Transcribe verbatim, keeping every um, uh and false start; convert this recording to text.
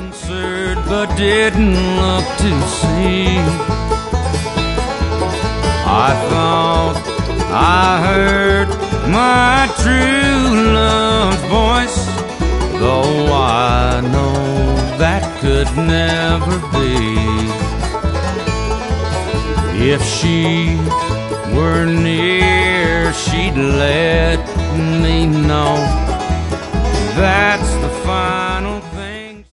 answered but didn't look to see. I thought I heard my true love's voice, though I know that could never be. If she were near, she'd let me know